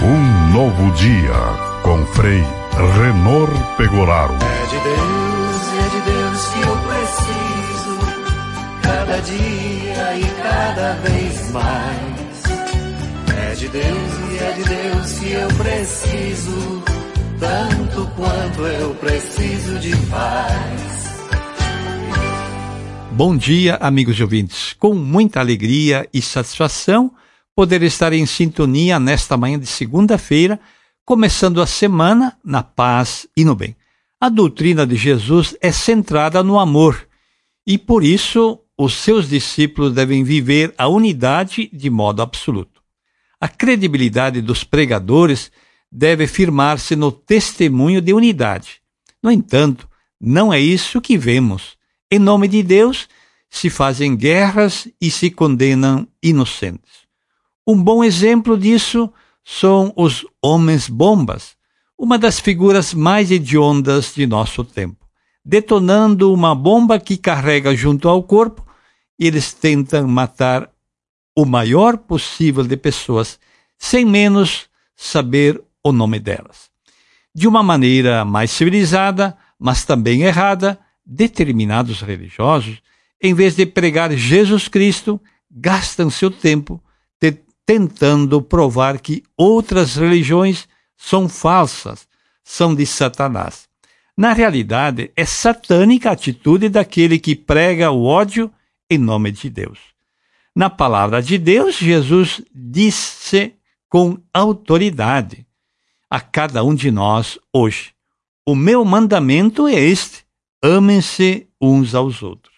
Um novo dia com Frei Renor Pegoraro. É de Deus que eu preciso, cada dia e cada vez mais. É de Deus que eu preciso, tanto quanto eu preciso de paz. Bom dia, amigos e ouvintes. Com muita alegria e satisfação, poder estar em sintonia nesta manhã de segunda-feira, começando a semana na paz e no bem. A doutrina de Jesus é centrada no amor e, por isso, os seus discípulos devem viver a unidade de modo absoluto. A credibilidade dos pregadores deve firmar-se no testemunho de unidade. No entanto, não é isso que vemos. Em nome de Deus, se fazem guerras e se condenam inocentes. Um bom exemplo disso são os homens-bombas, uma das figuras mais hediondas de nosso tempo. Detonando uma bomba que carrega junto ao corpo, eles tentam matar o maior possível de pessoas, sem menos saber o nome delas. De uma maneira mais civilizada, mas também errada, determinados religiosos, em vez de pregar Jesus Cristo, gastam seu tempo tentando provar que outras religiões são falsas, são de Satanás. Na realidade, é satânica a atitude daquele que prega o ódio em nome de Deus. Na palavra de Deus, Jesus disse com autoridade a cada um de nós hoje: o meu mandamento é este: amem-se uns aos outros.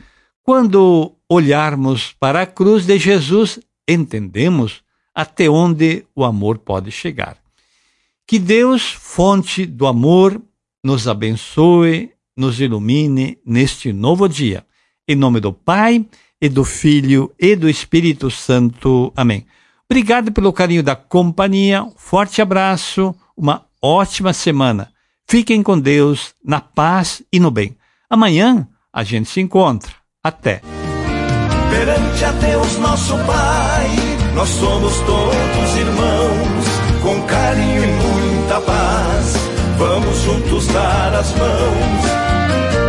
Quando olharmos para a cruz de Jesus, entendemos até onde o amor pode chegar. Que Deus, fonte do amor, nos abençoe, nos ilumine neste novo dia. Em nome do Pai, e do Filho, e do Espírito Santo. Amém. Obrigado pelo carinho da companhia, um forte abraço, uma ótima semana. Fiquem com Deus, na paz e no bem. Amanhã a gente se encontra. Até. Perante a Deus nosso Pai, nós somos todos irmãos, com carinho e muita paz, vamos juntos dar as mãos.